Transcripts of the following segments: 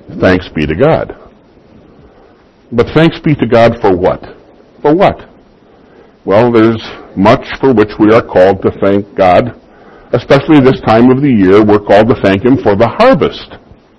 thanks be to God. But thanks be to God for what? For what? Well, there's much for which we are called to thank God. Especially this time of the year, we're called to thank Him for the harvest.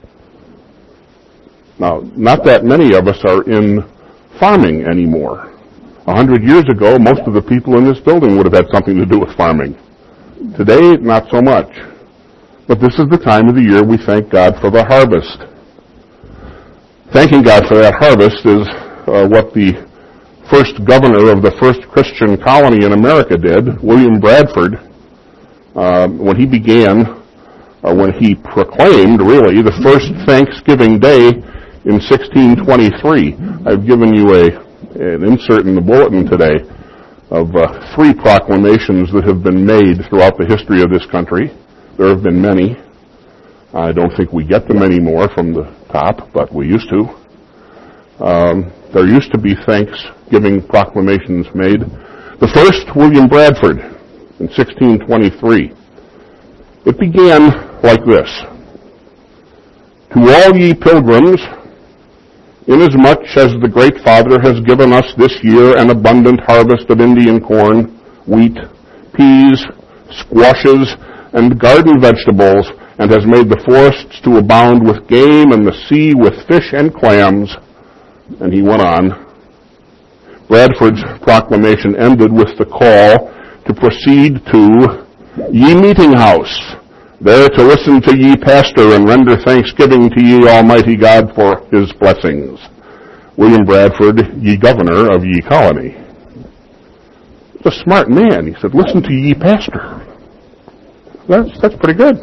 Now, not that many of us are in farming anymore. 100 years ago, most of the people in this building would have had something to do with farming. Today, not so much. But this is the time of the year we thank God for the harvest. Thanking God for that harvest is what the first governor of the first Christian colony in America did, William Bradford, when he proclaimed, really, the first Thanksgiving Day in 1623. I've given you an insert in the bulletin today of 3 proclamations that have been made throughout the history of this country. There have been many. I don't think we get them anymore from the top, but we used to. There used to be Thanksgiving proclamations made. The first, William Bradford, in 1623. It began like this. To all ye pilgrims, inasmuch as the Great Father has given us this year an abundant harvest of Indian corn, wheat, peas, squashes, and garden vegetables, and has made the forests to abound with game and the sea with fish and clams. And he went on. Bradford's proclamation ended with the call to proceed to ye meeting house, there to listen to ye pastor and render thanksgiving to ye Almighty God for His blessings. William Bradford, ye governor of ye colony. He's a smart man. He said, listen to ye pastor. That's pretty good.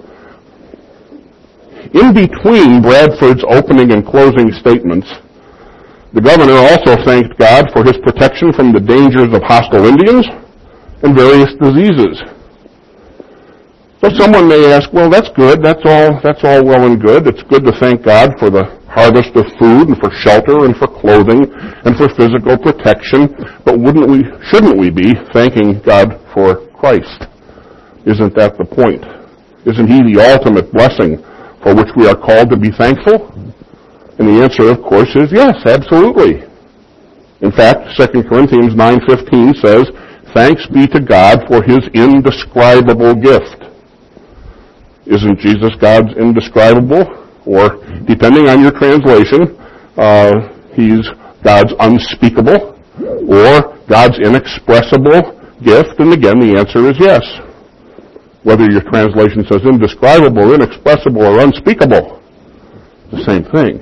In between Bradford's opening and closing statements, the governor also thanked God for His protection from the dangers of hostile Indians and various diseases. So someone may ask, well, that's good. That's all well and good. It's good to thank God for the harvest of food and for shelter and for clothing and for physical protection. But shouldn't we be thanking God for Christ? Isn't that the point? Isn't He the ultimate blessing for which we are called to be thankful? And the answer, of course, is yes, absolutely. In fact, 2 Corinthians 9:15 says, thanks be to God for His indescribable gift. Isn't Jesus God's indescribable? Or, depending on your translation, He's God's unspeakable or God's inexpressible gift? And again, the answer is yes. Whether your translation says indescribable, inexpressible, or unspeakable, the same thing.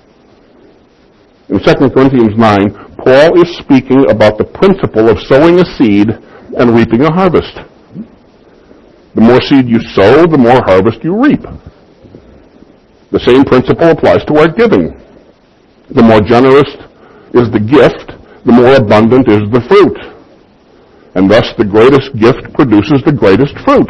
In 2 Corinthians 9, Paul is speaking about the principle of sowing a seed and reaping a harvest. The more seed you sow, the more harvest you reap. The same principle applies to our giving. The more generous is the gift, the more abundant is the fruit. And thus the greatest gift produces the greatest fruit.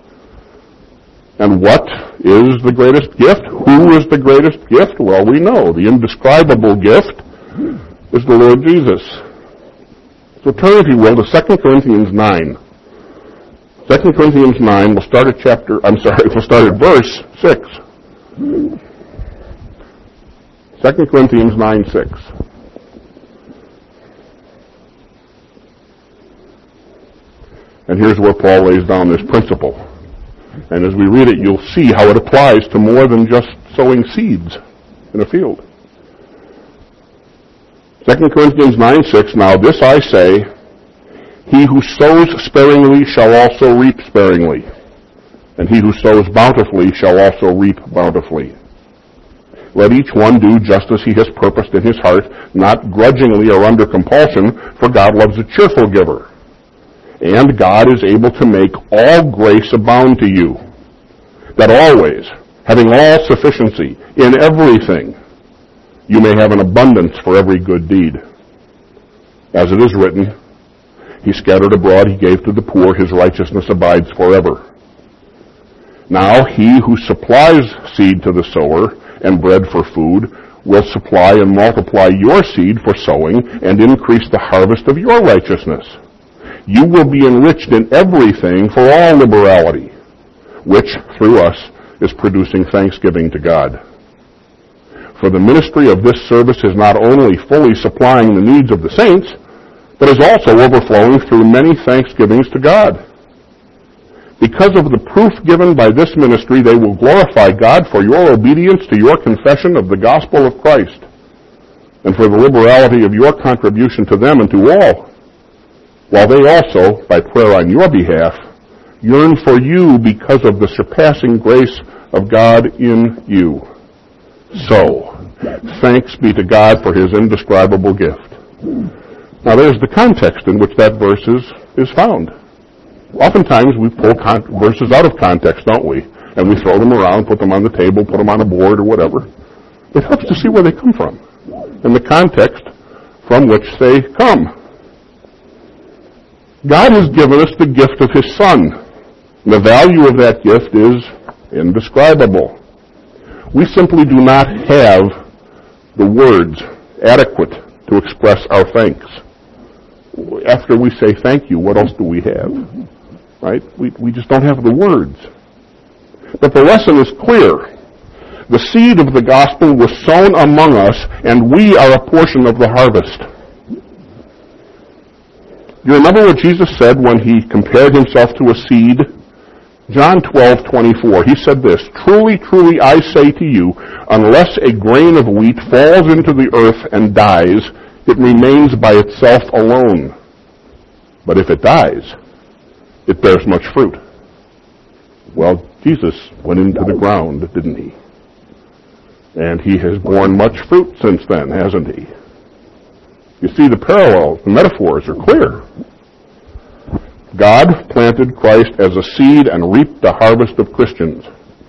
And what is the greatest gift? Who is the greatest gift? Well, we know. The indescribable gift is the Lord Jesus. So turn, if you will, to 2 Corinthians 9. 2 Corinthians 9, we'll start at verse 6. 2 Corinthians 9:6. And here's where Paul lays down this principle. And as we read it, you'll see how it applies to more than just sowing seeds in a field. 2 Corinthians 9:6, now this I say, he who sows sparingly shall also reap sparingly, and he who sows bountifully shall also reap bountifully. Let each one do just as he has purposed in his heart, not grudgingly or under compulsion, for God loves a cheerful giver. And God is able to make all grace abound to you, that always, having all sufficiency in everything, you may have an abundance for every good deed. As it is written, he scattered abroad, he gave to the poor, his righteousness abides forever. Now he who supplies seed to the sower and bread for food will supply and multiply your seed for sowing and increase the harvest of your righteousness. You will be enriched in everything for all liberality, which through us is producing thanksgiving to God. For the ministry of this service is not only fully supplying the needs of the saints, but is also overflowing through many thanksgivings to God. Because of the proof given by this ministry, they will glorify God for your obedience to your confession of the gospel of Christ, and for the liberality of your contribution to them and to all, while they also, by prayer on your behalf, yearn for you because of the surpassing grace of God in you. So, thanks be to God for his indescribable gift. Now there's the context in which that verse is found. Oftentimes we pull verses out of context, don't we? And we throw them around, put them on the table, put them on a board or whatever. It helps to see where they come from and the context from which they come. God has given us the gift of his Son. The value of that gift is indescribable. We simply do not have the words adequate to express our thanks. After we say thank you, what else do we have? Right? We just don't have the words. But the lesson is clear. The seed of the gospel was sown among us, and we are a portion of the harvest. You remember what Jesus said when he compared himself to a seed? John 12:24. He said this, "Truly, truly, I say to you, unless a grain of wheat falls into the earth and dies, it remains by itself alone. But if it dies, it bears much fruit." Well, Jesus went into the ground, didn't he? And he has borne much fruit since then, hasn't he? You see, the parallels, the metaphors are clear. God planted Christ as a seed and reaped the harvest of Christians.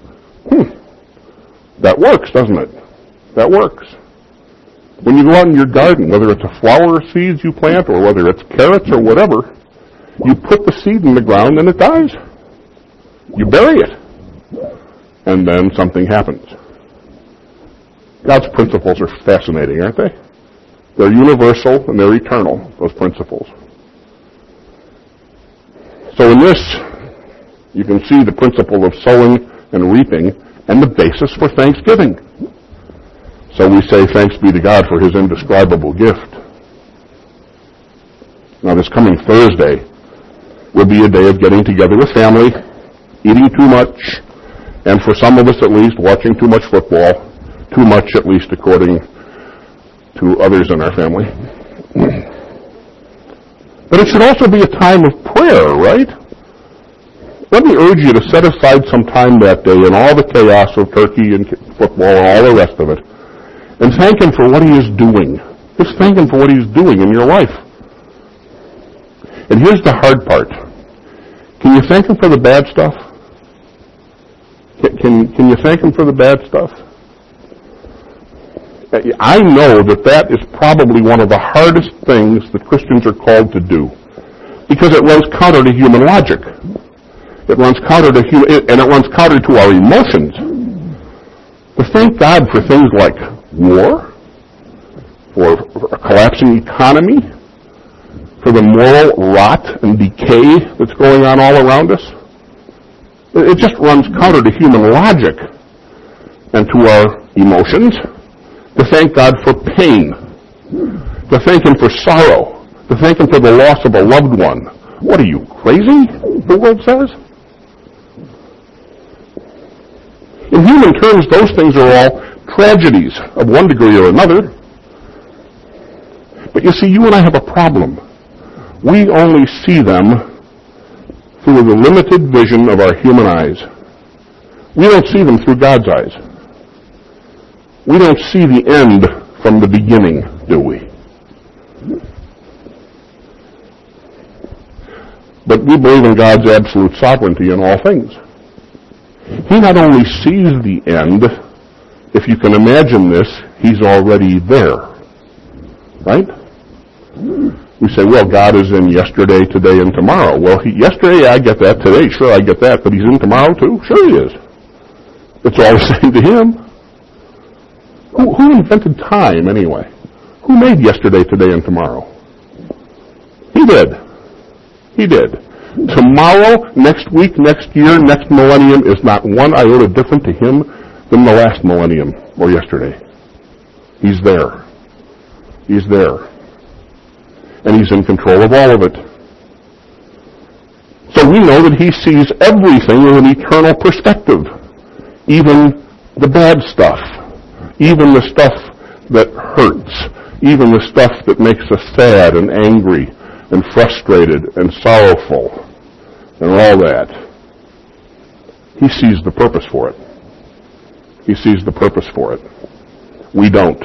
That works, doesn't it? That works. When you go out in your garden, whether it's a flower seeds you plant or whether it's carrots or whatever, you put the seed in the ground and it dies. You bury it. And then something happens. God's principles are fascinating, aren't they? They're universal and they're eternal, those principles. So in this, you can see the principle of sowing and reaping and the basis for thanksgiving. So we say thanks be to God for his indescribable gift. Now this coming Thursday will be a day of getting together with family, eating too much, and for some of us at least, watching too much football. Too much, at least according to others in our family. But it should also be a time of prayer, right? Let me urge you to set aside some time that day in all the chaos of turkey and football and all the rest of it, and thank him for what he is doing. Just thank him for what he's doing in your life. And here's the hard part. Can you thank him for the bad stuff? Can you thank him for the bad stuff? I know that is probably one of the hardest things that Christians are called to do, because it runs counter to human logic. It runs counter to and it runs counter to our emotions. To thank God for things like war, for a collapsing economy, for the moral rot and decay that's going on all around us, it just runs counter to human logic and to our emotions. To thank God for pain, to thank him for sorrow, to thank him for the loss of a loved one. What are you, crazy? The world says. In human terms, those things are all tragedies of one degree or another. But you see, you and I have a problem. We only see them through the limited vision of our human eyes. We don't see them through God's eyes. We don't see the end from the beginning, do we? But we believe in God's absolute sovereignty in all things. He not only sees the end, if you can imagine this, he's already there. Right? We say, well, God is in yesterday, today, and tomorrow. Well, yesterday, I get that. Today, sure, I get that. But he's in tomorrow, too? Sure he is. It's all the same to him. Who invented time, anyway? Who made yesterday, today, and tomorrow? He did. He did. Tomorrow, next week, next year, next millennium is not one iota different to him than the last millennium or yesterday. He's there. He's there. And He's in control of all of it. So we know that He sees everything with an eternal perspective. Even the bad stuff. Even the stuff that hurts. Even the stuff that makes us sad and angry and frustrated and sorrowful and all that. He sees the purpose for it. He sees the purpose for it. We don't.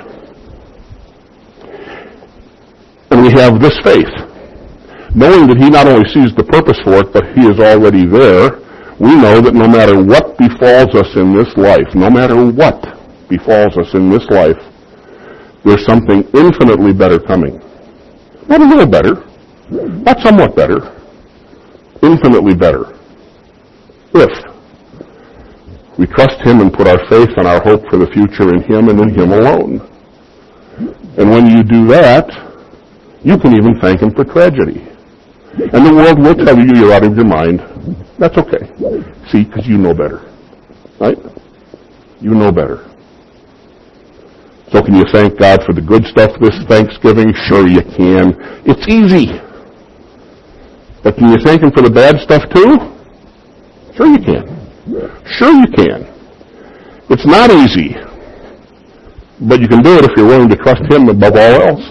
And we have this faith. Knowing that He not only sees the purpose for it, but He is already there, we know that no matter what befalls us in this life, no matter what befalls us in this life, there's something infinitely better coming. Not a little better, not somewhat better, infinitely better. If we trust Him and put our faith and our hope for the future in Him and in Him alone. And when you do that, you can even thank Him for tragedy. And the world will tell you you're out of your mind. That's okay. See, because you know better. Right? You know better. So can you thank God for the good stuff this Thanksgiving? Sure you can. It's easy. But can you thank Him for the bad stuff too? Sure you can. Sure you can. It's not easy. But you can do it if you're willing to trust Him above all else.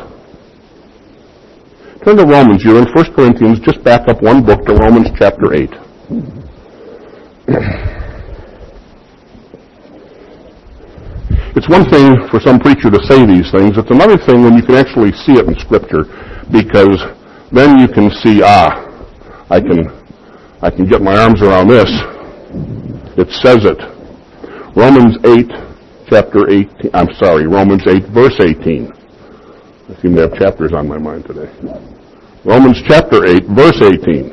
Turn to Romans. You're in 1 Corinthians. Just back up one book to Romans chapter 8. It's one thing for some preacher to say these things. It's another thing when you can actually see it in Scripture, because then you can see, I can get my arms around this. It says it. Romans 8, verse 18. I seem to have chapters on my mind today. Romans chapter 8, verse 18.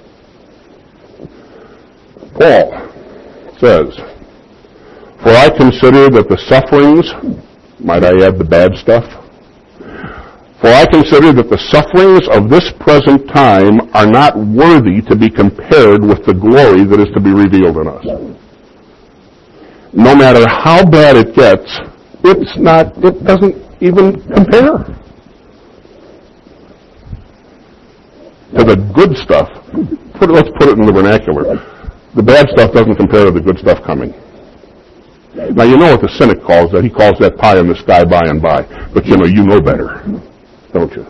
Paul says, "For I consider that the sufferings," might I add the bad stuff? "For I consider that the sufferings of this present time are not worthy to be compared with the glory that is to be revealed in us." No matter how bad it gets, it doesn't even compare to the good stuff. Let's put it in the vernacular. The bad stuff doesn't compare to the good stuff coming. Now, you know what the cynic calls that. He calls that pie in the sky by and by. But, you know better, don't you?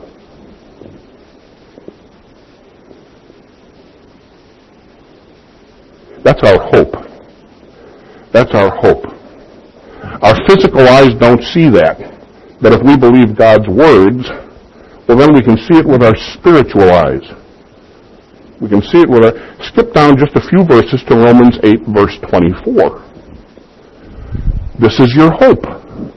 That's our hope. That's our hope. Our physical eyes don't see that. But if we believe God's words, well, then we can see it with our spiritual eyes. We can see it with our... Skip down just a few verses to Romans 8, verse 24. This is your hope.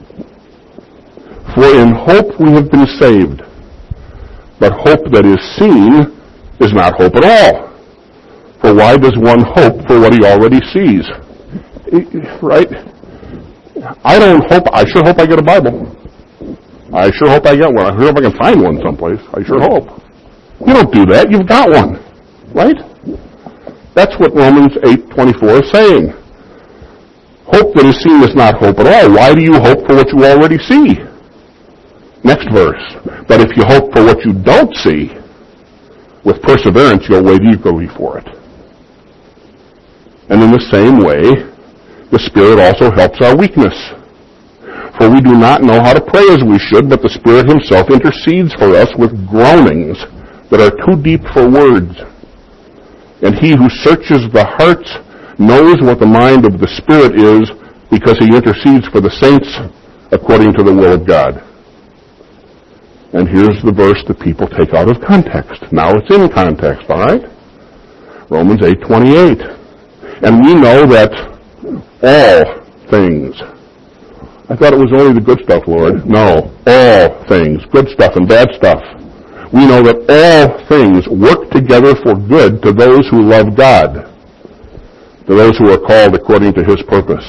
For in hope we have been saved. But hope that is seen is not hope at all. For why does one hope for what he already sees? Right? I sure hope I get a Bible. I sure hope I get one. I sure hope I can find one someplace. I sure hope. You don't do that. You've got one. Right? That's what Romans 8:24 is saying. Hope that is seen is not hope at all. Why do you hope for what you already see? Next verse. But if you hope for what you don't see, with perseverance you'll wait eagerly for it. And in the same way, the Spirit also helps our weakness. For we do not know how to pray as we should, but the Spirit Himself intercedes for us with groanings that are too deep for words. And He who searches the hearts knows what the mind of the Spirit is, because He intercedes for the saints according to the will of God. And here's the verse that people take out of context. Now it's in context, all right? Romans 8:28. And we know that all things... I thought it was only the good stuff, Lord. No, all things, good stuff and bad stuff. We know that all things work together for good to those who love God, to those who are called according to His purpose.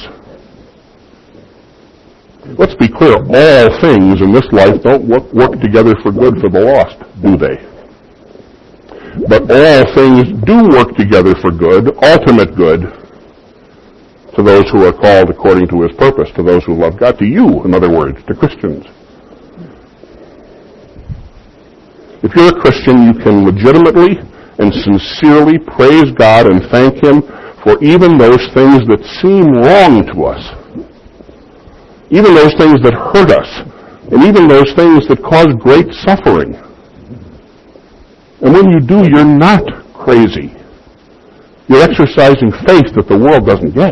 Let's be clear, all things in this life don't work together for good for the lost, do they? But all things do work together for good, ultimate good, to to those who are called according to his purpose, to those who love God, to you, in other words, to Christians. If you're a Christian, you can legitimately and sincerely praise God and thank him for even those things that seem wrong to us, even those things that hurt us, and even those things that cause great suffering. And when you do, you're not crazy. You're exercising faith that the world doesn't get.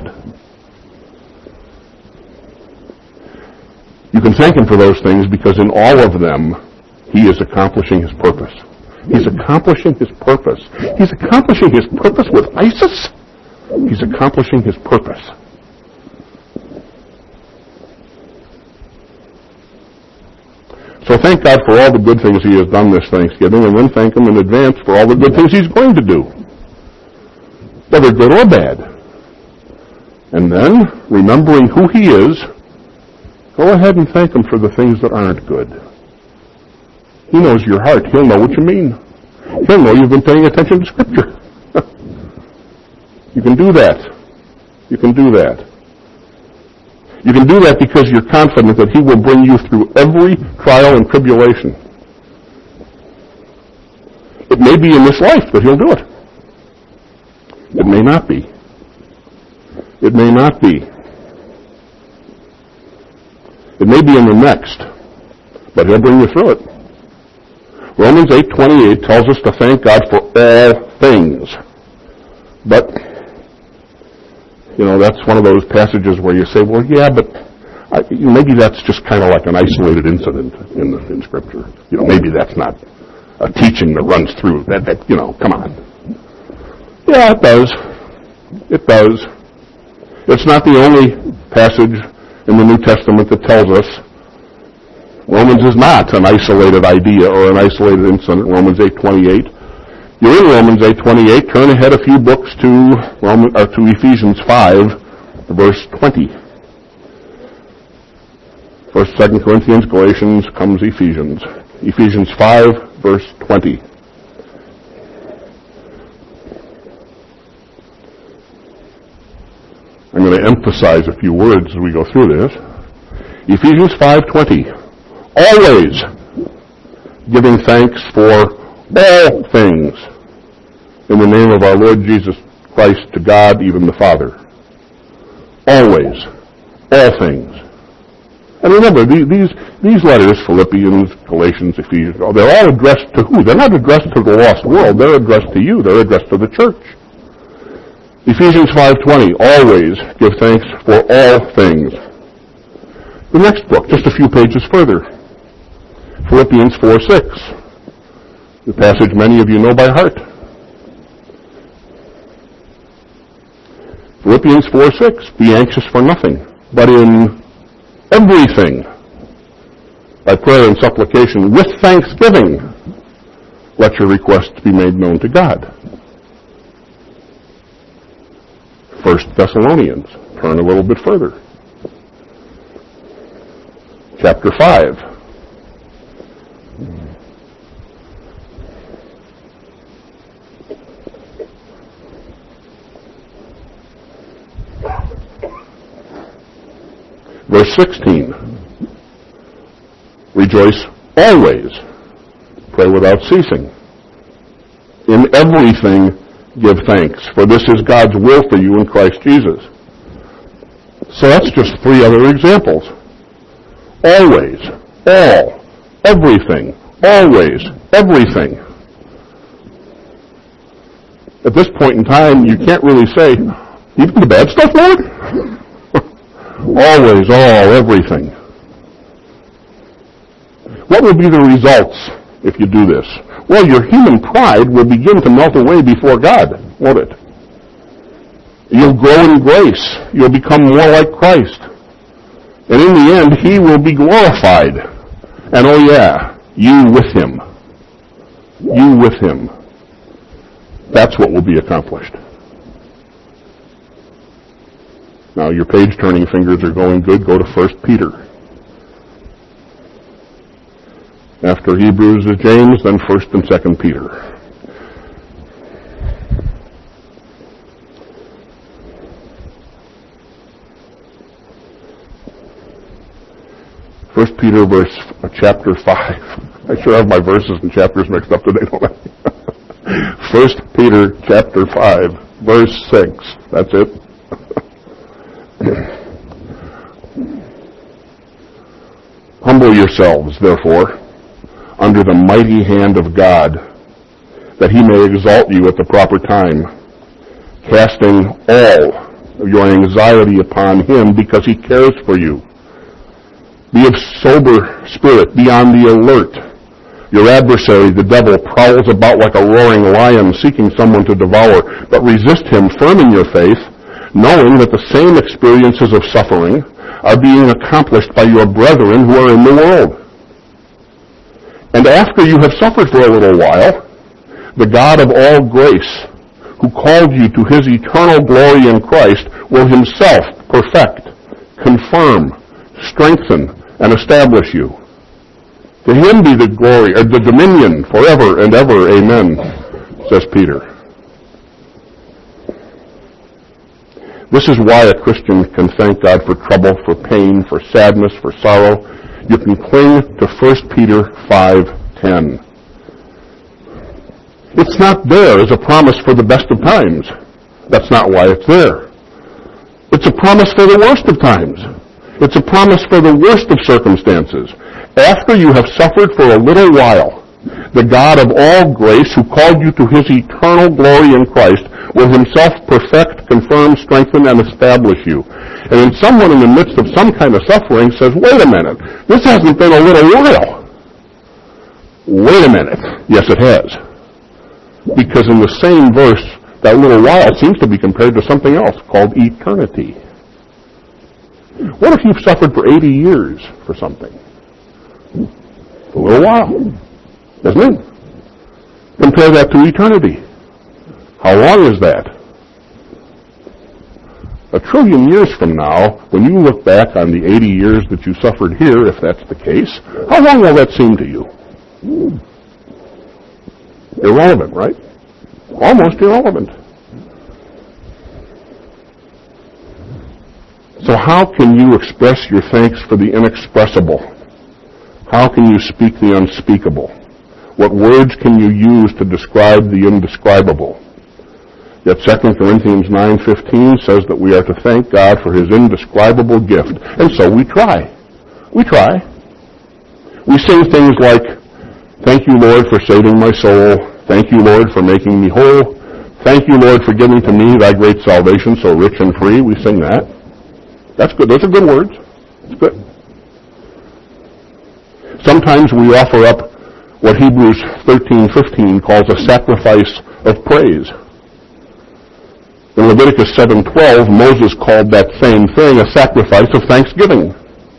You can thank him for those things because in all of them, he is accomplishing his purpose. He's accomplishing his purpose. He's accomplishing his purpose with ISIS? He's accomplishing his purpose. So thank God for all the good things he has done this Thanksgiving, and then thank him in advance for all the good things he's going to do, whether good or bad. And then, remembering who he is, go ahead and thank him for the things that aren't good. He knows your heart. He'll know what you mean. He'll know you've been paying attention to Scripture. You can do that. You can do that. You can do that because you're confident that he will bring you through every trial and tribulation. It may be in this life that he'll do it. It may not be. It may not be. It may be in the next, but he'll bring you through it. Romans 8:28 tells us to thank God for all things. But, that's one of those passages where you say, well, yeah, but maybe that's just kind of like an isolated incident in Scripture. Maybe that's not a teaching that runs through. Come on. Yeah, it does. It does. It's not the only passage in the New Testament that tells us Romans is not an isolated idea or an isolated incident. Romans 8:28. You're in Romans 8:28. Turn ahead a few books to Ephesians 5, verse 20. First, 2 Corinthians, Galatians, comes Ephesians. Ephesians 5, verse 20. I'm going to emphasize a few words as we go through this. Ephesians 5:20. Always giving thanks for all things in the name of our Lord Jesus Christ to God, even the Father. Always. All things. And remember, these letters, Philippians, Galatians, Ephesians, they're all addressed to who? They're not addressed to the lost world. They're addressed to you. They're addressed to the church. Ephesians 5:20, always give thanks for all things. The next book, just a few pages further, Philippians 4:6, the passage many of you know by heart. Philippians 4:6, be anxious for nothing, but in everything, by prayer and supplication, with thanksgiving, let your requests be made known to God. 1 Thessalonians, turn a little bit further. Chapter 5. Verse 16. Rejoice always. Pray without ceasing. In everything give thanks, for this is God's will for you in Christ Jesus. So that's just 3 other examples. Always, all, everything, always, everything. At this point in time, you can't really say, even the bad stuff, Lord? Always, all, everything. What will be the results if you do this? Well, your human pride will begin to melt away before God, won't it? You'll grow in grace. You'll become more like Christ. And in the end, he will be glorified. And oh yeah, you with him. You with him. That's what will be accomplished. Now, your page-turning fingers are going good. Go to 1 Peter. After Hebrews is James, then 1 and 2 Peter. 1 Peter chapter 5. I sure have my verses and chapters mixed up today, don't I? 1 Peter chapter 5, verse 6. That's it. Humble yourselves, therefore, under the mighty hand of God, that he may exalt you at the proper time, casting all of your anxiety upon him because he cares for you. Be of sober spirit, be on the alert. Your adversary, the devil, prowls about like a roaring lion seeking someone to devour, but resist him firm in your faith, knowing that the same experiences of suffering are being accomplished by your brethren who are in the world. And after you have suffered for a little while, the God of all grace, who called you to his eternal glory in Christ, will himself perfect, confirm, strengthen, and establish you. To him be the glory, or the dominion, forever and ever. Amen, says Peter. This is why a Christian can thank God for trouble, for pain, for sadness, for sorrow. You can cling to 1 Peter 5:10. It's not there as a promise for the best of times. That's not why it's there. It's a promise for the worst of times. It's a promise for the worst of circumstances. After you have suffered for a little while, the God of all grace, who called you to his eternal glory in Christ, will himself perfect, confirm, strengthen, and establish you. And when someone in the midst of some kind of suffering says, wait a minute, this hasn't been a little while. Wait a minute. Yes, it has. Because in the same verse, that little while seems to be compared to something else called eternity. What if you've suffered for 80 years for something? A little while, doesn't it? Compare that to eternity. How long is that? 1 trillion years from now, when you look back on the 80 years that you suffered here, if that's the case, how long will that seem to you? Irrelevant, right? Almost irrelevant. So how can you express your thanks for the inexpressible? How can you speak the unspeakable? What words can you use to describe the indescribable? Yet 2 Corinthians 9:15 says that we are to thank God for his indescribable gift. And so we try. We try. We sing things like, thank you, Lord, for saving my soul. Thank you, Lord, for making me whole. Thank you, Lord, for giving to me thy great salvation, so rich and free. We sing that. That's good. Those are good words. It's good. Sometimes we offer up what Hebrews 13:15 calls a sacrifice of praise. In Leviticus 7:12, Moses called that same thing a sacrifice of thanksgiving.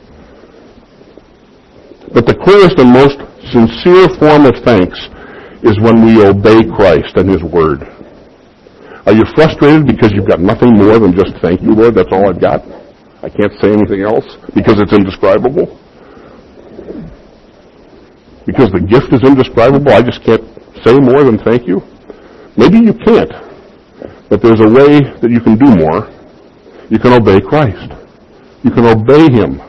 But the clearest and most sincere form of thanks is when we obey Christ and his word. Are you frustrated because you've got nothing more than just thank you, Lord, that's all I've got? I can't say anything else because it's indescribable? Because the gift is indescribable, I just can't say more than thank you? Maybe you can't, but there's a way that you can do more. You can obey Christ. You can obey him.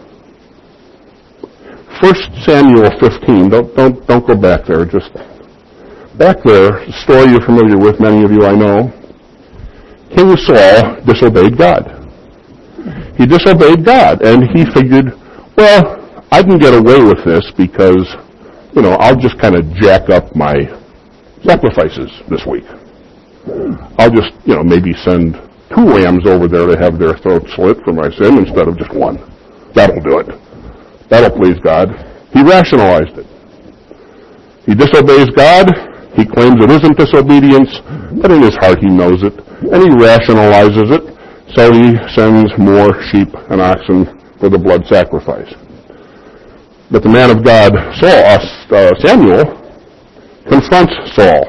1 Samuel 15, don't go back there, just back there, a story you're familiar with, many of you I know. King Saul disobeyed God. He disobeyed God, and he figured, well, I can get away with this because, I'll just kind of jack up my sacrifices this week. I'll just, maybe send 2 rams over there to have their throats slit for my sin instead of just 1. That'll do it. That'll please God. He rationalized it. He disobeys God. He claims it isn't disobedience, but in his heart he knows it, and he rationalizes it, so he sends more sheep and oxen for the blood sacrifice. But the man of God, Samuel, confronts Saul.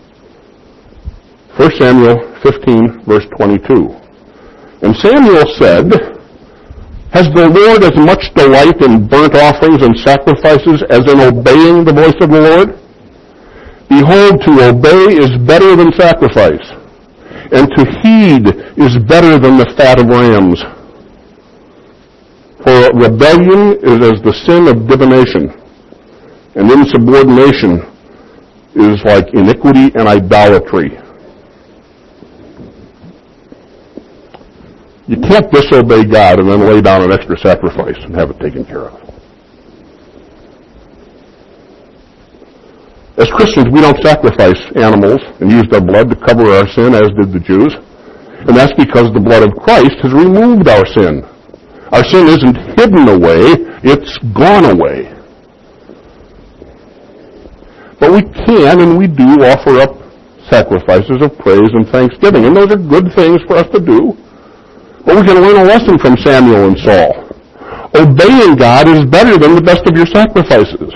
1 Samuel 15, verse 22. And Samuel said, has the Lord as much delight in burnt offerings and sacrifices as in obeying the voice of the Lord? Behold, to obey is better than sacrifice, and to heed is better than the fat of rams. For rebellion is as the sin of divination, and insubordination is like iniquity and idolatry. You can't disobey God and then lay down an extra sacrifice and have it taken care of. As Christians, we don't sacrifice animals and use their blood to cover our sin, as did the Jews. And that's because the blood of Christ has removed our sin. Our sin isn't hidden away, it's gone away. But we can and we do offer up sacrifices of praise and thanksgiving, and those are good things for us to do. But we can learn a lesson from Samuel and Saul. Obeying God is better than the best of your sacrifices.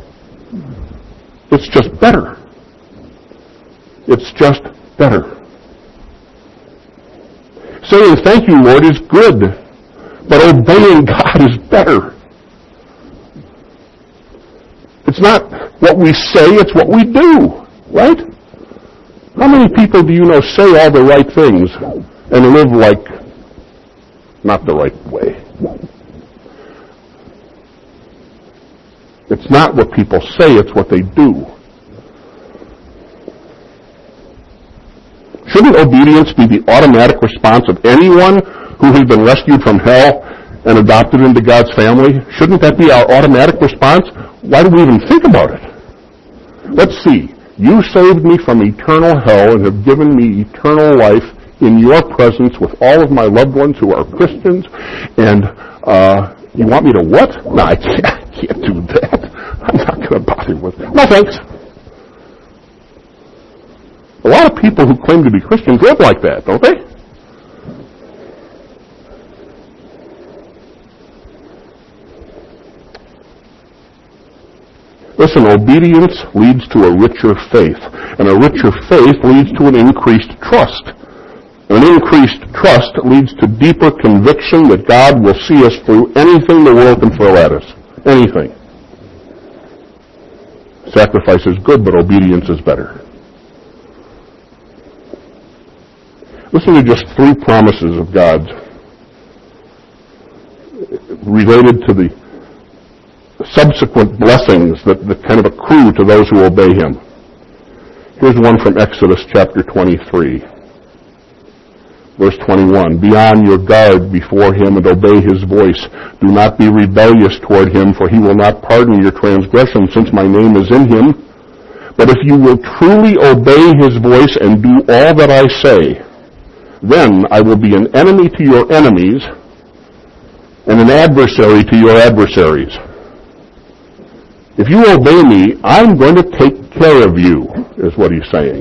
It's just better. It's just better. Saying thank you, Lord, is good, but obeying God is better. It's not what we say, it's what we do, right? How many people do you know say all the right things and live like not the right way? It's not what people say, it's what they do. Shouldn't obedience be the automatic response of anyone who has been rescued from hell and adopted into God's family? Shouldn't that be our automatic response? Why do we even think about it? Let's see. You saved me from eternal hell and have given me eternal life in your presence with all of my loved ones who are Christians, and you want me to what? No, I can't do that. I'm not going to bother with it. No thanks. A lot of people who claim to be Christians live like that, don't they? Listen, obedience leads to a richer faith, and a richer faith leads to an increased trust. An increased trust leads to deeper conviction that God will see us through anything the world can throw at us. Anything. Sacrifice is good, but obedience is better. Listen to just 3 promises of God related to the subsequent blessings that kind of accrue to those who obey Him. Here's one from Exodus chapter 23. Verse 21, be on your guard before Him and obey His voice. Do not be rebellious toward Him, for He will not pardon your transgression, since my name is in Him. But if you will truly obey His voice and do all that I say, then I will be an enemy to your enemies and an adversary to your adversaries. If you obey me, I'm going to take care of you, is what He's saying.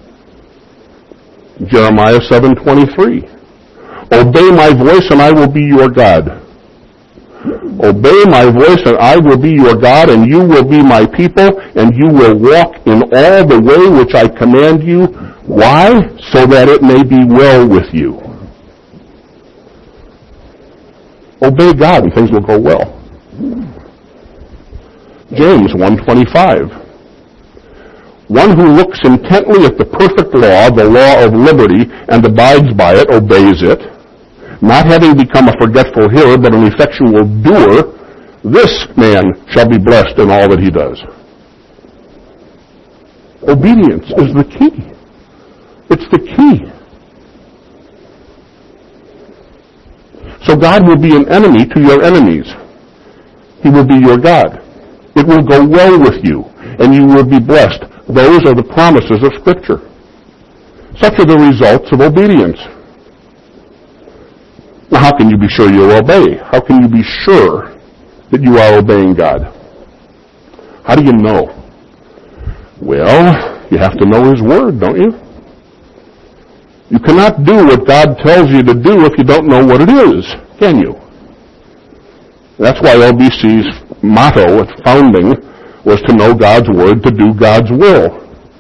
Jeremiah 7:23. Obey my voice and I will be your God. Obey my voice and I will be your God, and you will be my people, and you will walk in all the way which I command you. Why? So that it may be well with you. Obey God and things will go well. James 1:25. One who looks intently at the perfect law, the law of liberty, and abides by it, obeys it, not having become a forgetful hearer, but an effectual doer, this man shall be blessed in all that he does. Obedience is the key. It's the key. So God will be an enemy to your enemies. He will be your God. It will go well with you, and you will be blessed. Those are the promises of Scripture. Such are the results of obedience. Now, how can you be sure you'll obey? How can you be sure that you are obeying God? How do you know? Well, you have to know His Word, don't you? You cannot do what God tells you to do if you don't know what it is, can you? That's why LBC's motto at founding was to know God's Word, to do God's will.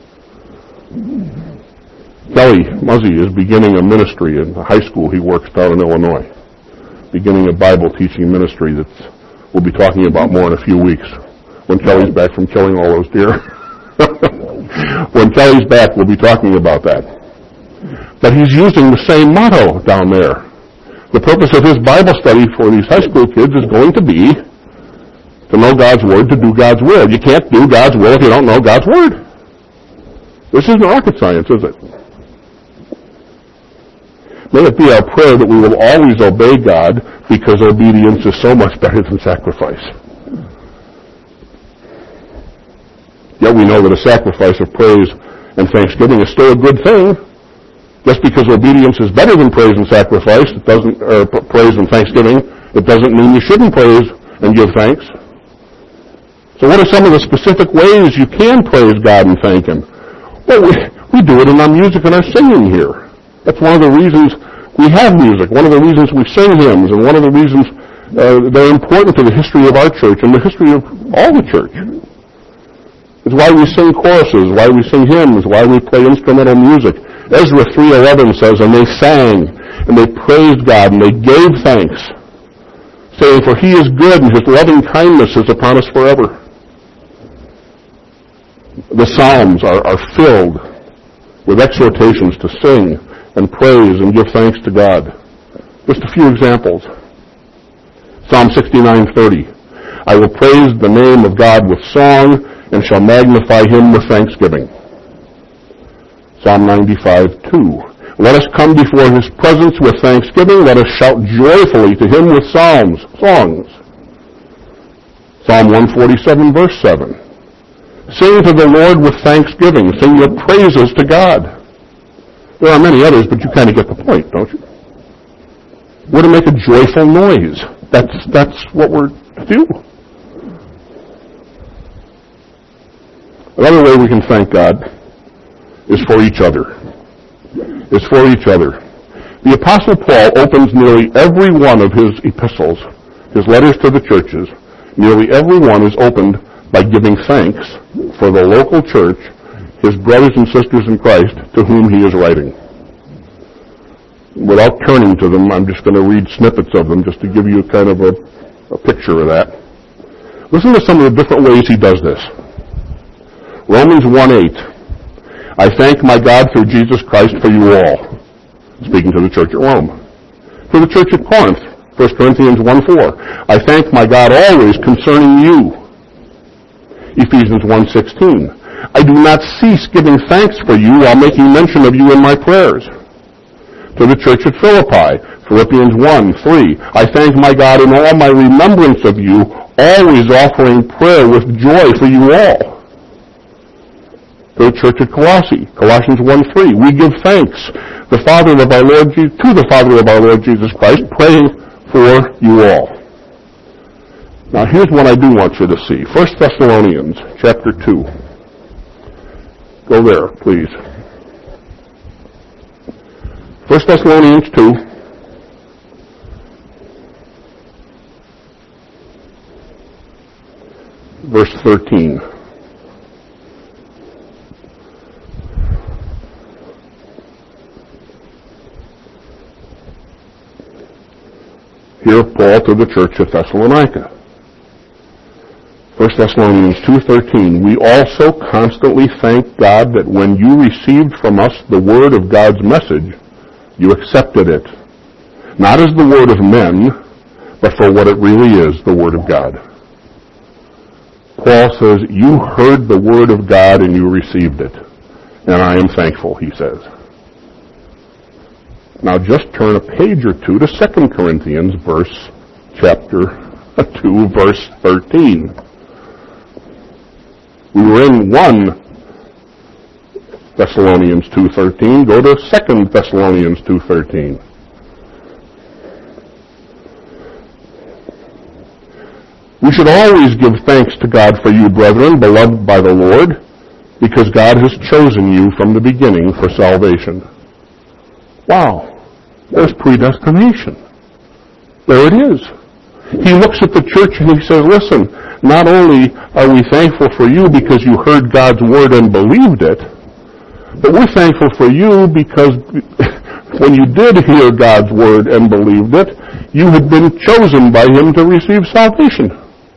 Kelly Muzzy is beginning a ministry in the high school he works down in Illinois. Beginning a Bible teaching ministry that we'll be talking about more in a few weeks. When Kelly's back from killing all those deer. When Kelly's back, we'll be talking about that. But he's using the same motto down there. The purpose of his Bible study for these high school kids is going to be to know God's Word, to do God's will. You can't do God's will if you don't know God's Word. This isn't rocket science, is it? May it be our prayer that we will always obey God, because obedience is so much better than sacrifice. Yet we know that a sacrifice of praise and thanksgiving is still a good thing. Just because obedience is better than praise and sacrifice, praise and thanksgiving, it doesn't mean you shouldn't praise and give thanks. So what are some of the specific ways you can praise God and thank Him? Well, we do it in our music and our singing here. That's one of the reasons we have music, one of the reasons we sing hymns, and one of the reasons they're important to the history of our church and the history of all the church. It's why we sing choruses, why we sing hymns, why we play instrumental music. Ezra 3:11 says, "And they sang, and they praised God, and they gave thanks, saying, For He is good, and His loving kindness is upon us forever." The Psalms are filled with exhortations to sing and praise and give thanks to God. Just a few examples. Psalm 69:30. "I will praise the name of God with song, and shall magnify Him with thanksgiving." Psalm 95:2. "Let us come before His presence with thanksgiving. Let us shout joyfully to Him with songs." Psalm 147, verse 7. "Sing to the Lord with thanksgiving. Sing your praises to God." There are many others, but you kind of get the point, don't you? We're to make a joyful noise. That's what we're to do. Another way we can thank God is for each other. Is for each other. The Apostle Paul opens nearly every one of his epistles, his letters to the churches. Nearly every one is opened by giving thanks for the local church, his brothers and sisters in Christ, to whom he is writing. Without turning to them, I'm just going to read snippets of them just to give you kind of a picture of that. Listen to some of the different ways he does this. Romans 1:8. "I thank my God through Jesus Christ for you all." Speaking to the church at Rome. For the church at Corinth, 1 Corinthians 1:4. "I thank my God always concerning you." Ephesians 1:16. "I do not cease giving thanks for you while making mention of you in my prayers." To the church at Philippi, Philippians 1:3. "I thank my God in all my remembrance of you, always offering prayer with joy for you all." To the church at Colossae, Colossians 1:3. "We give thanks to the Father of our Lord Jesus Christ, praying for you all." Now here's what I do want you to see. 1 Thessalonians chapter 2. Go there, please. 1 Thessalonians 2. Verse 13. Here, Paul to the church at Thessalonica. 1 Thessalonians 2:13, "We also constantly thank God that when you received from us the word of God's message, you accepted it, not as the word of men, but for what it really is, the word of God." Paul says, you heard the word of God and you received it, and I am thankful, he says. Now just turn a page or two to 2 Corinthians chapter 2, verse 13. We were in 1 Thessalonians 2:13. Go to 2 Thessalonians 2:13. "We should always give thanks to God for you, brethren, beloved by the Lord, because God has chosen you from the beginning for salvation." Wow. There's predestination. There it is. He looks at the church and he says, listen, not only are we thankful for you because you heard God's word and believed it, but we're thankful for you because when you did hear God's word and believed it, you had been chosen by Him to receive salvation.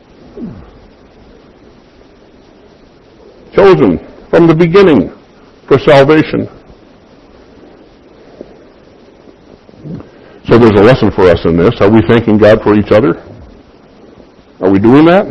Chosen from the beginning for salvation. So there's a lesson for us in this. Are we thanking God for each other? Are we doing that?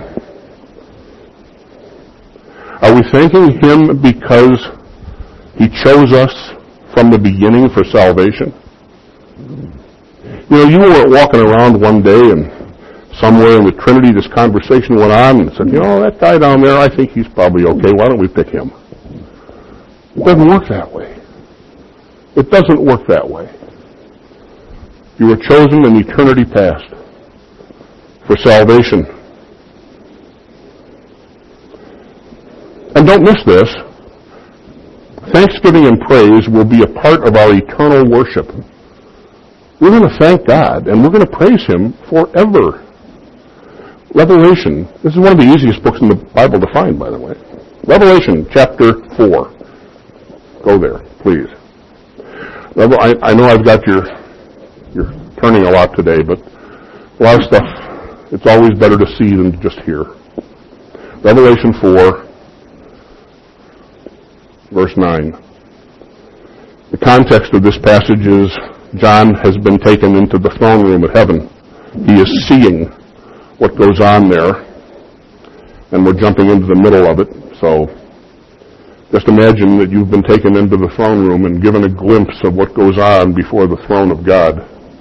Are we thanking Him because He chose us from the beginning for salvation? You know, you weren't walking around one day and somewhere in the Trinity this conversation went on and said, you know, that guy down there, I think he's probably okay. Why don't we pick him? It doesn't work that way. It doesn't work that way. You were chosen in eternity past for salvation. And don't miss this. Thanksgiving and praise will be a part of our eternal worship. We're going to thank God, and we're going to praise Him forever. Revelation, this is one of the easiest books in the Bible to find, by the way. Revelation chapter 4. Go there, please. I know I've got you're turning a lot today, but a lot of stuff, it's always better to see than to just hear. Revelation 4, verse 9. The context of this passage is John has been taken into the throne room of heaven. He is seeing what goes on there, and we're jumping into the middle of it. So just imagine that you've been taken into the throne room and given a glimpse of what goes on before the throne of God.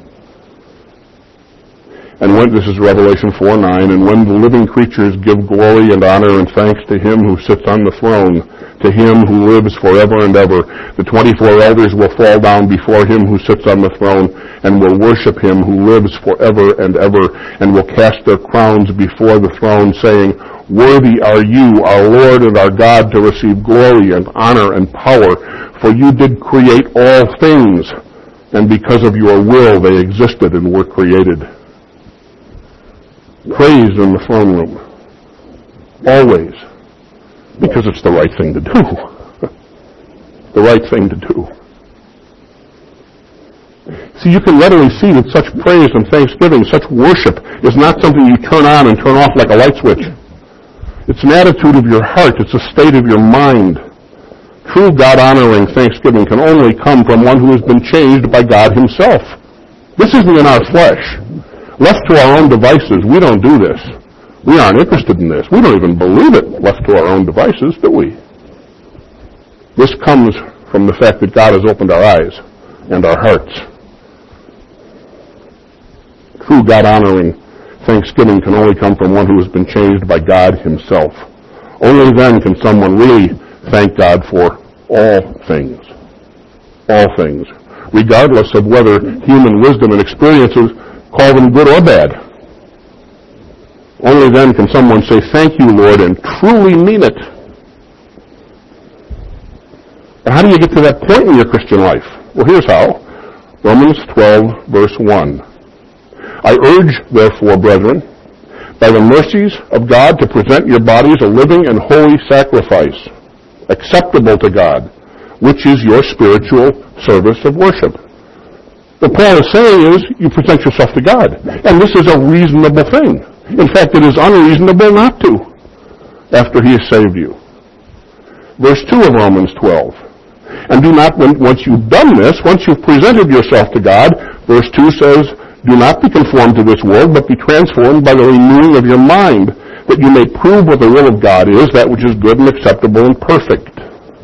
And when, this is Revelation 4:9, and when the living creatures give glory and honor and thanks to Him who sits on the throne, to Him who lives forever and ever, the 24 elders will fall down before Him who sits on the throne and will worship Him who lives forever and ever, and will cast their crowns before the throne, saying, Worthy are you, our Lord and our God, to receive glory and honor and power, for you did create all things, and because of your will they existed and were created. Praise in the throne room. Always. Because it's the right thing to do. The right thing to do. See, you can readily see that such praise and thanksgiving, such worship, is not something you turn on and turn off like a light switch. It's an attitude of your heart. It's a state of your mind. True God-honoring thanksgiving can only come from one who has been changed by God Himself. This isn't in our flesh. Left to our own devices, we don't do this. We aren't interested in this. We don't even believe it left to our own devices, do we? This comes from the fact that God has opened our eyes and our hearts. True God-honoring thanksgiving can only come from one who has been changed by God Himself. Only then can someone really thank God for all things. All things. Regardless of whether human wisdom and experiences call them good or bad. Only then can someone say, thank you, Lord, and truly mean it. And how do you get to that point in your Christian life? Well, here's how. Romans 12, verse 1. I urge, therefore, brethren, by the mercies of God, to present your bodies a living and holy sacrifice, acceptable to God, which is your spiritual service of worship. What Paul is saying is, you present yourself to God. And this is a reasonable thing. In fact, it is unreasonable not to, after He has saved you. Verse 2 of Romans 12. And do not, once you've done this, once you've presented yourself to God, verse 2 says, do not be conformed to this world, but be transformed by the renewing of your mind, that you may prove what the will of God is, that which is good and acceptable and perfect.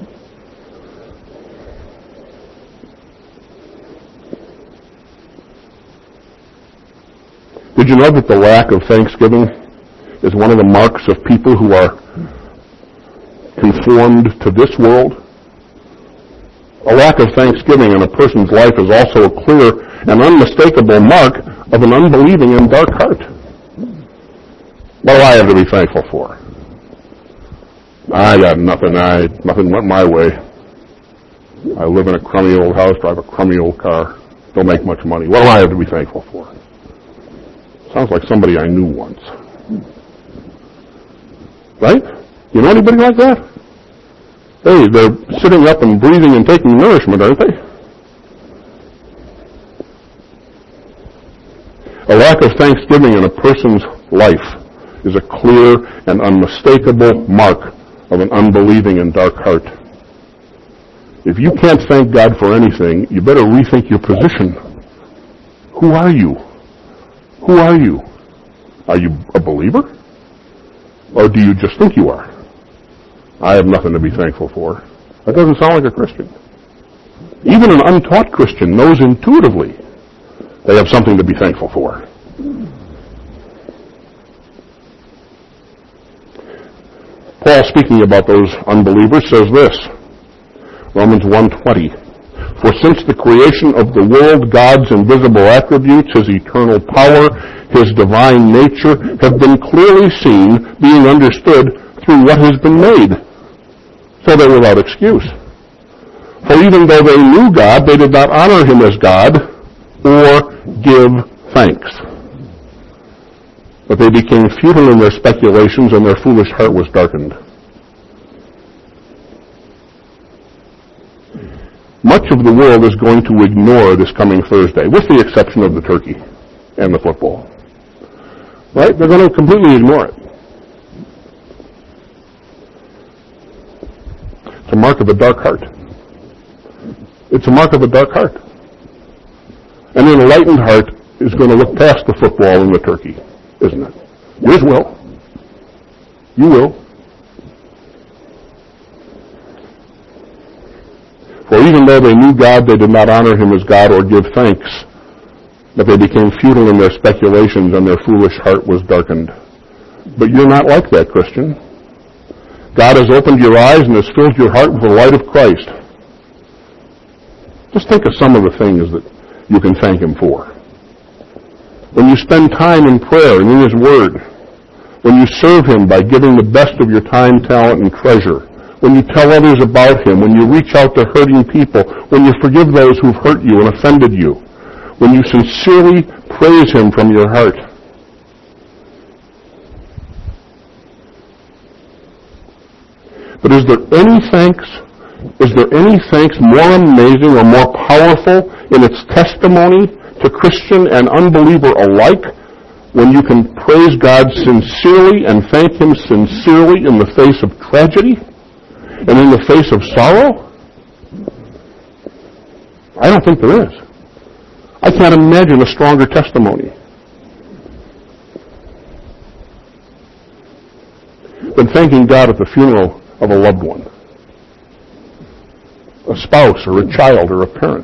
Did you know that the lack of thanksgiving is one of the marks of people who are conformed to this world? A lack of thanksgiving in a person's life is also a clear and unmistakable mark of an unbelieving and dark heart. What do I have to be thankful for? I got nothing. Nothing went my way. I live in a crummy old house, drive a crummy old car, don't make much money. What do I have to be thankful for? Sounds like somebody I knew once. Right? You know anybody like that? Hey, they're sitting up and breathing and taking nourishment, aren't they? A lack of thanksgiving in a person's life is a clear and unmistakable mark of an unbelieving and dark heart. If you can't thank God for anything, you better rethink your position. Who are you? Who are you? Are you a believer? Or do you just think you are? I have nothing to be thankful for. That doesn't sound like a Christian. Even an untaught Christian knows intuitively they have something to be thankful for. Paul, speaking about those unbelievers, says this, Romans 1:20, "For since the creation of the world, God's invisible attributes, His eternal power, His divine nature, have been clearly seen, being understood through what has been made, so they're without excuse. For even though they knew God, they did not honor Him as God or give thanks. But they became futile in their speculations, and their foolish heart was darkened." Much of the world is going to ignore this coming Thursday, with the exception of the turkey and the football. Right? They're going to completely ignore it. It's a mark of a dark heart. It's a mark of a dark heart. An enlightened heart is going to look past the football and the turkey, isn't it? Yours will. You will. For even though they knew God, they did not honor Him as God or give thanks, but they became futile in their speculations, and their foolish heart was darkened. But you're not like that, Christian. God has opened your eyes and has filled your heart with the light of Christ. Just think of some of the things that you can thank Him for. When you spend time in prayer and in His Word, when you serve Him by giving the best of your time, talent, and treasure, when you tell others about Him, when you reach out to hurting people, when you forgive those who've hurt you and offended you, when you sincerely praise Him from your heart. But is there any thanks more amazing or more powerful in its testimony to Christian and unbeliever alike when you can praise God sincerely and thank Him sincerely in the face of tragedy and in the face of sorrow? I don't think there is. I can't imagine a stronger testimony than thanking God at the funeral of a loved one, a spouse or a child or a parent.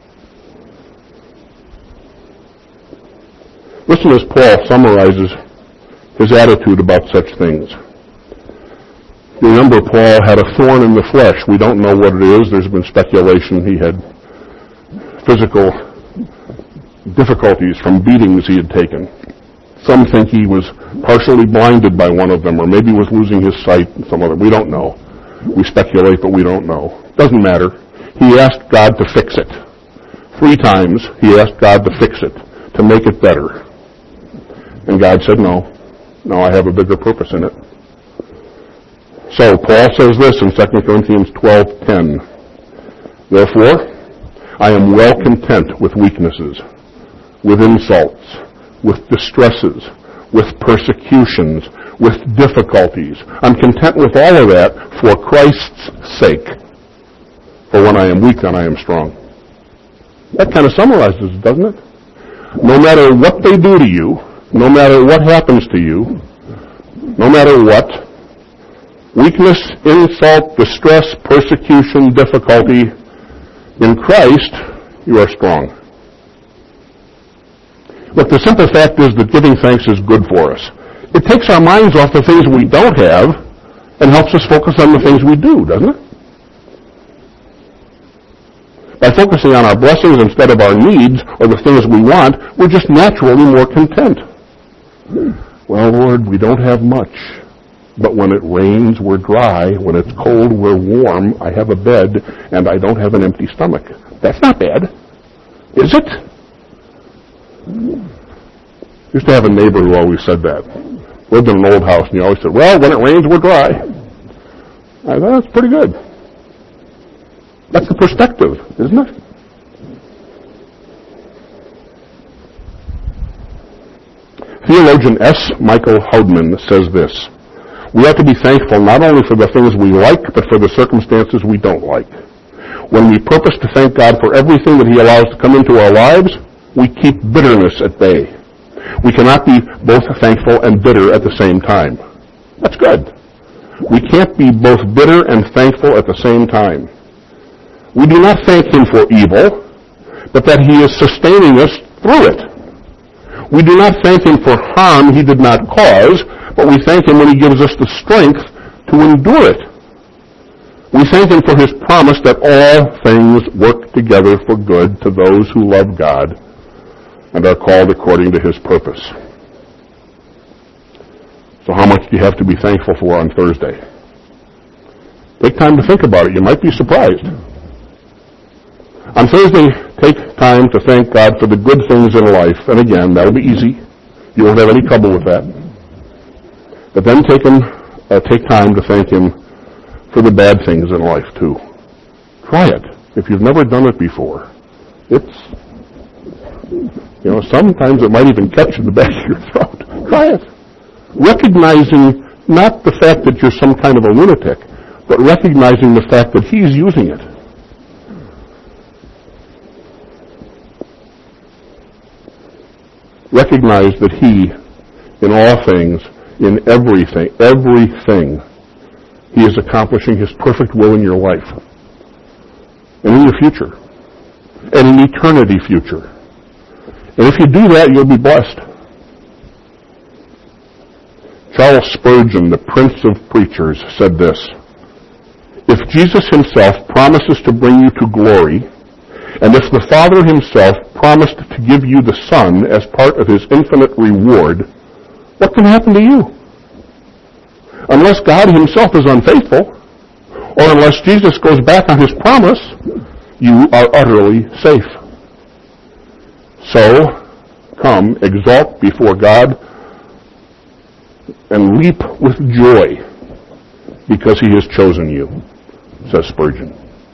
Listen as Paul summarizes his attitude about such things. You remember Paul had a thorn in the flesh. We don't know what it is. There's been speculation he had physical difficulties from beatings he had taken. Some think he was partially blinded by one of them, or maybe was losing his sight. We don't know. We speculate, but we don't know. Doesn't matter. He asked God to fix it. 3 times he asked God to fix it, to make it better. And God said, no, I have a bigger purpose in it. So Paul says this in 2 Corinthians 12:10. "Therefore, I am well content with weaknesses, with insults, with distresses, with persecutions, with difficulties. I'm content with all of that for Christ's sake. For when I am weak, then I am strong." That kind of summarizes it, doesn't it? No matter what they do to you, no matter what happens to you, no matter what, weakness, insult, distress, persecution, difficulty, in Christ, you are strong. Look, the simple fact is that giving thanks is good for us. It takes our minds off the things we don't have and helps us focus on the things we do, doesn't it? By focusing on our blessings instead of our needs or the things we want, we're just naturally more content. Well, Lord, we don't have much, but when it rains, we're dry. When it's cold, we're warm. I have a bed, and I don't have an empty stomach. That's not bad, is it? Used to have a neighbor who always said that. Lived in an old house, and he always said, "Well, when it rains, we're dry." I thought, that's pretty good. That's the perspective, isn't it? Theologian S. Michael Houdman says this: "We have to be thankful not only for the things we like, but for the circumstances we don't like. When we purpose to thank God for everything that He allows to come into our lives, we keep bitterness at bay. We cannot be both thankful and bitter at the same time. That's good. We can't be both bitter and thankful at the same time. We do not thank Him for evil, but that He is sustaining us through it. We do not thank Him for harm He did not cause, but we thank Him when He gives us the strength to endure it. We thank Him for His promise that all things work together for good to those who love God and are called according to His purpose. So how much do you have to be thankful for on Thursday? Take time to think about it. You might be surprised. On Thursday, take time to thank God for the good things in life. And again, that'll be easy. You won't have any trouble with that. But then take time to thank Him for the bad things in life, too. Try it. If you've never done it before, sometimes it might even catch in the back of your throat. Try it. Recognizing not the fact that you're some kind of a lunatic, but recognizing the fact that He's using it. Recognize that He, in all things, in everything, He is accomplishing His perfect will in your life, and in your future, and in eternity future. And if you do that, you'll be blessed. Charles Spurgeon, the Prince of Preachers, said this: "If Jesus Himself promises to bring you to glory, and if the Father Himself promised to give you the Son as part of His infinite reward, what can happen to you? Unless God Himself is unfaithful, or unless Jesus goes back on His promise, you are utterly safe. So, come, exalt before God, and leap with joy, because He has chosen you," says Spurgeon.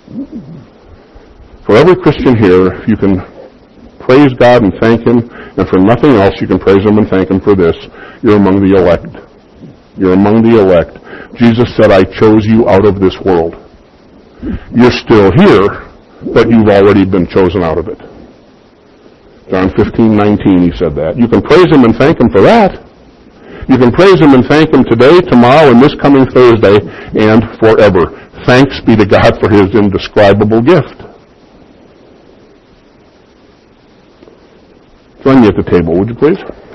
For every Christian here, if you can praise God and thank Him, and for nothing else you can praise Him and thank Him for this, you're among the elect. You're among the elect. Jesus said, "I chose you out of this world." You're still here, but you've already been chosen out of it. John 15:19, He said that. You can praise Him and thank Him for that. You can praise Him and thank Him today, tomorrow, and this coming Thursday, and forever. Thanks be to God for His indescribable gift. Join me at the table, would you please?